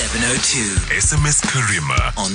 702. SMS Karima on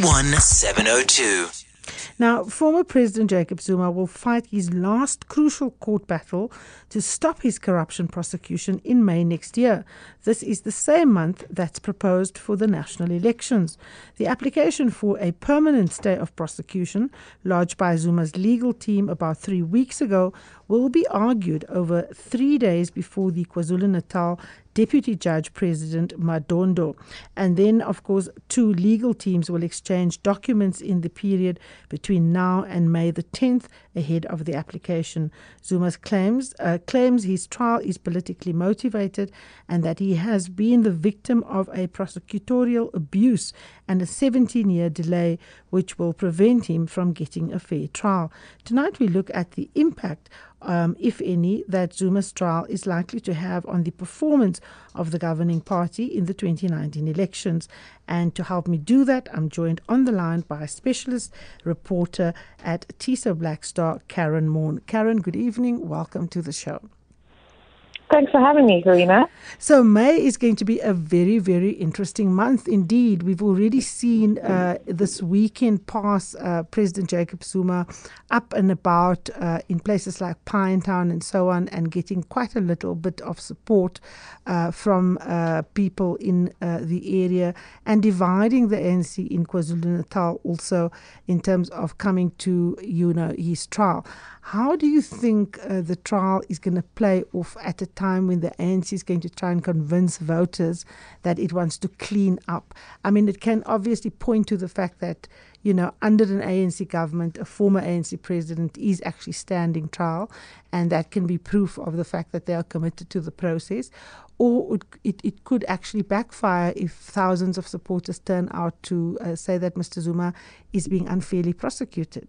31702. Now, former President Jacob Zuma will fight his last crucial court battle to stop his corruption prosecution in May next year. This is the same month that's proposed for the national elections. The application for a permanent stay of prosecution, lodged by Zuma's legal team about 3 weeks ago, will be argued over 3 days before the KwaZulu-Natal Deputy Judge President Madondo. And then, of course, two legal teams will exchange documents in the period between now and May the 10th ahead of the application. Zuma's claims his trial is politically motivated and that he has been the victim of a prosecutorial abuse and a 17-year delay which will prevent him from getting a fair trial. Tonight we look at the impact if any, that Zuma's trial is likely to have on the performance of the governing party in the 2019 elections. And to help me do that, I'm joined on the line by a specialist reporter at TISA Black Star, Karen Moore. Karen, good evening. Welcome to the show. Thanks for having me, Karima. So May is going to be a very, very interesting month indeed. We've already seen this weekend pass President Jacob Zuma up and about in places like Pinetown and so on, and getting quite a little bit of support from people in the area, and dividing the ANC in KwaZulu-Natal also in terms of coming to, his trial. How do you think the trial is going to play off at a time when the ANC is going to try and convince voters that it wants to clean up? I mean, it can obviously point to the fact that, under an ANC government, a former ANC president is actually standing trial, and that can be proof of the fact that they are committed to the process. Or it could actually backfire if thousands of supporters turn out to say that Mr. Zuma is being unfairly prosecuted.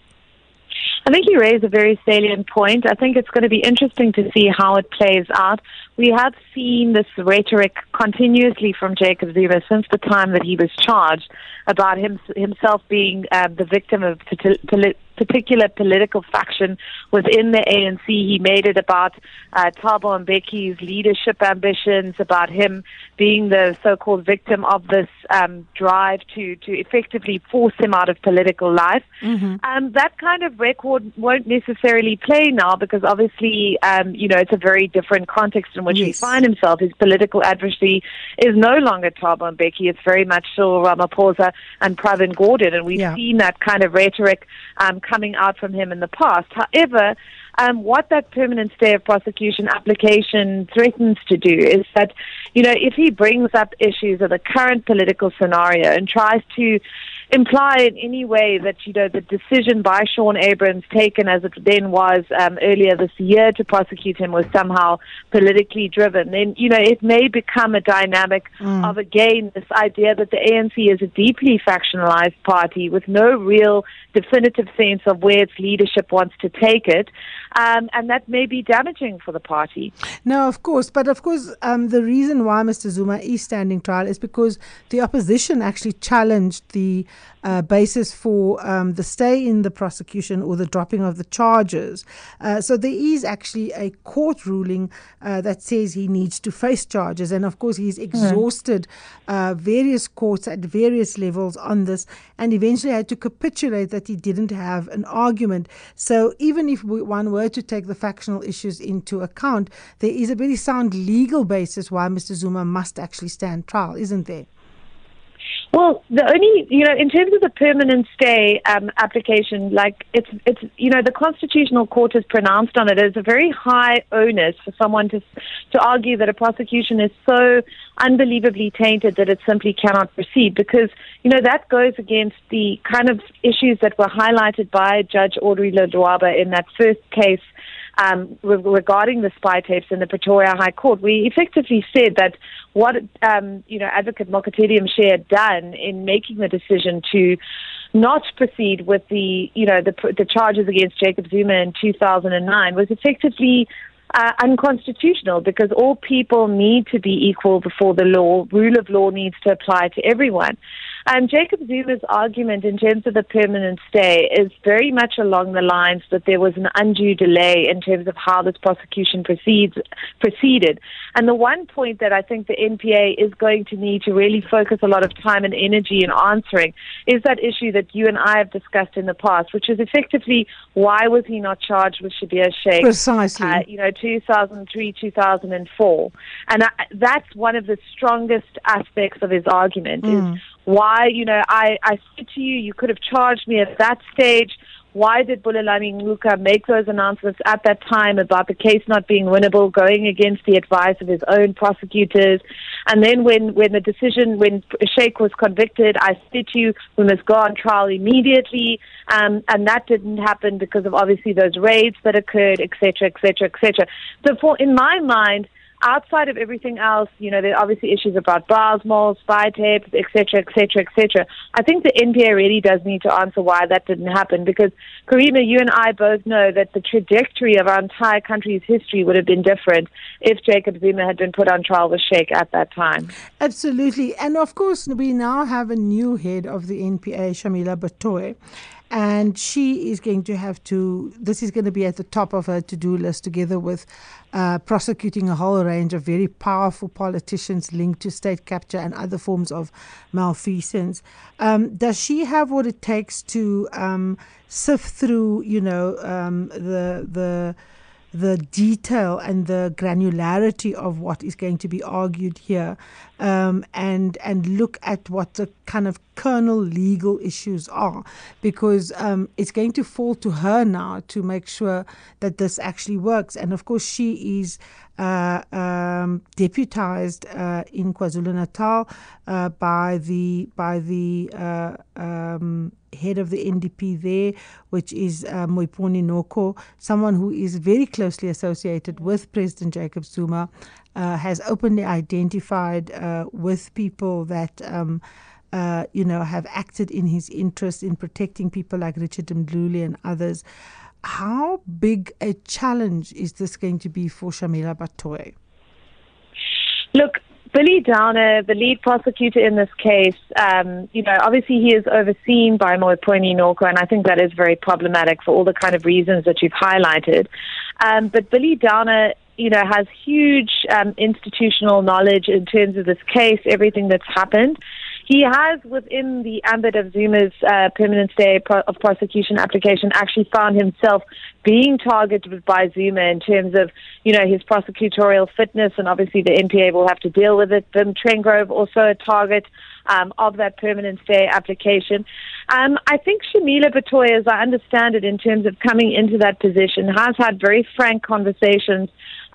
I think you raise a very salient point. I think it's going to be interesting to see how it plays out. We have seen this rhetoric continuously from Jacob Zuma since the time that he was charged about himself being the victim of particular political faction within the ANC. He made it about Thabo Mbeki's leadership ambitions, about him being the so-called victim of this drive to effectively force him out of political life. Mm-hmm. That kind of record won't necessarily play now because obviously, it's a very different context in which he finds himself. His political adversary is no longer Thabo Mbeki. It's very much Cyril Ramaphosa and Pravin Gordhan, and we've seen that kind of rhetoric coming out from him in the past. However, what that permanent stay of prosecution application threatens to do is that, if he brings up issues of the current political scenario and tries to imply in any way that, the decision by Sean Abrams taken as it then was earlier this year to prosecute him was somehow politically driven, then, it may become a dynamic of, again, this idea that the ANC is a deeply factionalized party with no real definitive sense of where its leadership wants to take it. And that may be damaging for the party. No, of course. But of course, the reason why Mr. Zuma is standing trial is because the opposition actually challenged the basis for the stay in the prosecution or the dropping of the charges. So there is actually a court ruling that says he needs to face charges. And of course, he's exhausted various courts at various levels on this, and eventually had to capitulate that he didn't have an argument. So even if one were to take the factional issues into account, there is a very sound legal basis why Mr. Zuma must actually stand trial, isn't there? Well, the only, in terms of the permanent stay application, it's the Constitutional Court has pronounced on it as a very high onus for someone to argue that a prosecution is so unbelievably tainted that it simply cannot proceed, because, that goes against the kind of issues that were highlighted by Judge Audrey Lodwaba in that first case regarding the spy tapes in the Pretoria High Court. We effectively said that what Advocate Mokotedi Mshe had done in making the decision to not proceed with the charges against Jacob Zuma in 2009 was effectively unconstitutional, because all people need to be equal before the law. Rule of law needs to apply to everyone. Jacob Zuma's argument in terms of the permanent stay is very much along the lines that there was an undue delay in terms of how this prosecution proceeded. And the one point that I think the NPA is going to need to really focus a lot of time and energy in answering is that issue that you and I have discussed in the past, which is effectively why was he not charged with Schabir Shaik? Precisely. 2003, 2004. And that's one of the strongest aspects of his argument is why, I said to you, you could have charged me at that stage. Why did Bulelani Ngcuka make those announcements at that time about the case not being winnable, going against the advice of his own prosecutors? And then when Shaik was convicted, I said to you, we must go on trial immediately. And that didn't happen because of obviously those raids that occurred, et cetera, et cetera, et cetera. So in my mind, outside of everything else, there are obviously issues about Basmol, spy tapes, et cetera, et cetera, et cetera. I think the NPA really does need to answer why that didn't happen because, Karima, you and I both know that the trajectory of our entire country's history would have been different if Jacob Zuma had been put on trial with Shaik at that time. Absolutely. And of course, we now have a new head of the NPA, Shamila Batohi. And she is going to this is going to be at the top of her to-do list together with prosecuting a whole range of very powerful politicians linked to state capture and other forms of malfeasance. Does she have what it takes to sift through, the detail and the granularity of what is going to be argued here, and look at what the kind of kernel legal issues are, because it's going to fall to her now to make sure that this actually works. And of course, she is deputized in KwaZulu-Natal by the head of the NDP there, which is Moiponi Noko, someone who is very closely associated with President Jacob Zuma, has openly identified with people that have acted in his interest in protecting people like Richard Mdluli and others. How big a challenge is this going to be for Shamila Batohi? Look, Billy Downer, the lead prosecutor in this case, obviously he is overseen by Moiponi Noko, and I think that is very problematic for all the kind of reasons that you've highlighted. But Billy Downer, has huge institutional knowledge in terms of this case, everything that's happened. He has, within the ambit of Zuma's permanent stay of prosecution application, actually found himself being targeted by Zuma in terms of, his prosecutorial fitness, and obviously the NPA will have to deal with it. Vim Trengrove, also a target of that permanent stay application. I think Shamila Batohi, as I understand it, in terms of coming into that position, has had very frank conversations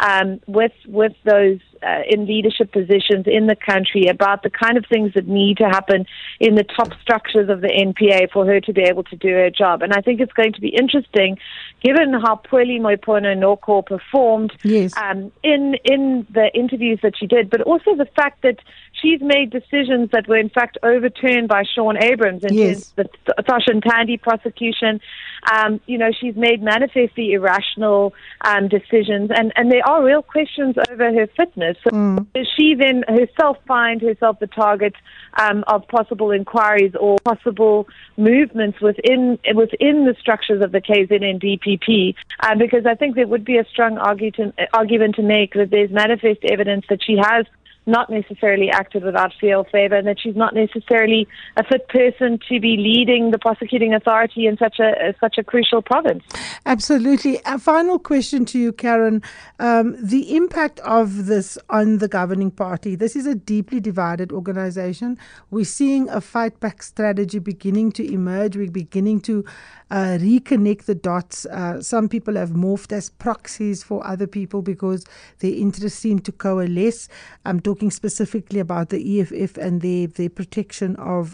with those in leadership positions in the country about the kind of things that need to happen in the top structures of the NPA for her to be able to do her job. And I think it's going to be interesting, given how poorly Moiponi Noko performed yes. In the interviews that she did, but also the fact that she's made decisions that were in fact overturned by Sean Abrams in yes. the Thoshan Tandi prosecution. She's made manifestly irrational decisions, and there are real questions over her fitness. So does she then herself find herself the target of possible inquiries or possible movements within the structures of the KZN and DPP? Because I think there would be a strong argument to make that there's manifest evidence that she has not necessarily acted without fear or favor, and that she's not necessarily a fit person to be leading the prosecuting authority in such a crucial province. Absolutely. A final question to you, Karen. The impact of this on the governing party. This is a deeply divided organization. We're seeing a fight back strategy beginning to emerge. We're beginning to reconnect the dots. Some people have morphed as proxies for other people because their interests seem to coalesce. I'm talking specifically about the EFF and their protection of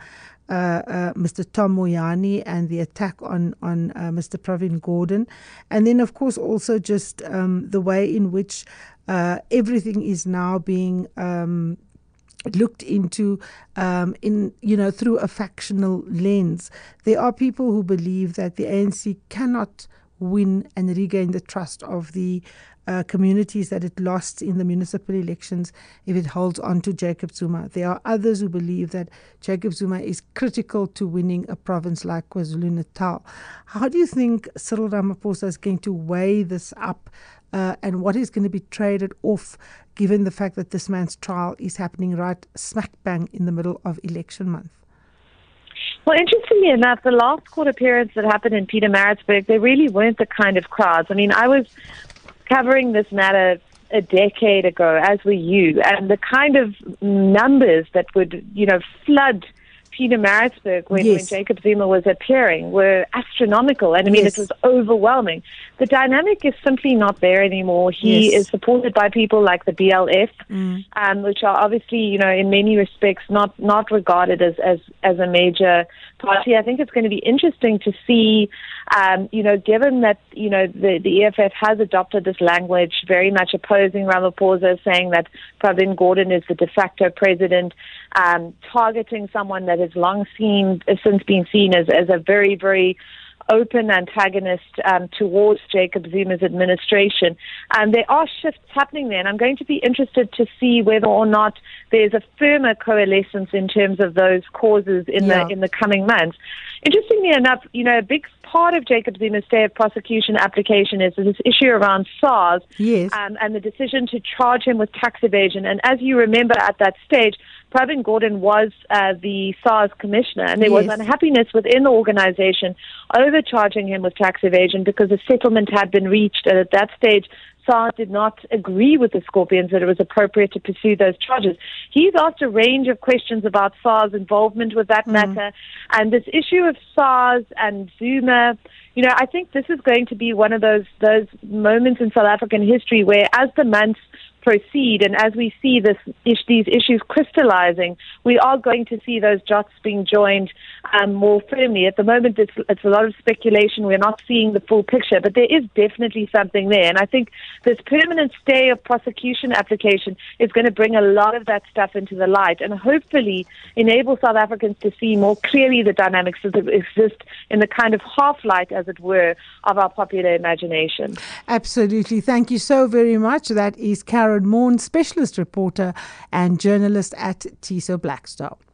Mr. Tom Moyane and the attack on Mr. Pravin Gordhan. And then, of course, also just the way in which everything is now being looked into through a factional lens. There are people who believe that the ANC cannot win and regain the trust of the communities that it lost in the municipal elections if it holds on to Jacob Zuma. There are others who believe that Jacob Zuma is critical to winning a province like KwaZulu-Natal. How do you think Cyril Ramaphosa is going to weigh this up, and what is going to be traded off given the fact that this man's trial is happening right smack bang in the middle of election month? Well, interestingly enough, the last court appearance that happened in Pietermaritzburg, they really weren't the kind of crowds. I mean, I was covering this matter a decade ago, as were you, and the kind of numbers that would, flood Pietermaritzburg when Jacob Zuma was appearing were astronomical. And I mean, it was overwhelming. The dynamic is simply not there anymore. He is supported by people like the BLF, which are obviously, in many respects not regarded as a major party. I think it's going to be interesting to see, given that, the EFF has adopted this language very much opposing Ramaphosa, saying that Pravin Gordhan is the de facto president, targeting someone that has long since been seen as a very, very open antagonist towards Jacob Zuma's administration. And there are shifts happening there, and I'm going to be interested to see whether or not there's a firmer coalescence in terms of those causes in the coming months. Interestingly enough, a big part of Jacob Zuma's stay of prosecution application is this issue around SARS and the decision to charge him with tax evasion. And as you remember at that stage, Pravin Gordhan was the SARS commissioner, and there was unhappiness within the organization over charging him with tax evasion because a settlement had been reached. And at that stage, SARS did not agree with the Scorpions that it was appropriate to pursue those charges. He's asked a range of questions about SARS' involvement with that matter, and this issue of SARS and Zuma. I think this is going to be one of those moments in South African history where, as the months proceed and as we see these issues crystallizing, we are going to see those dots being joined more firmly. At the moment, it's a lot of speculation. We're not seeing the full picture, but there is definitely something there. And I think this permanent stay of prosecution application is going to bring a lot of that stuff into the light and hopefully enable South Africans to see more clearly the dynamics that exist in the kind of half-light, as it were, of our popular imagination. Absolutely. Thank you so very much. That is Karen Mourn, specialist reporter and journalist at TISO Black Star.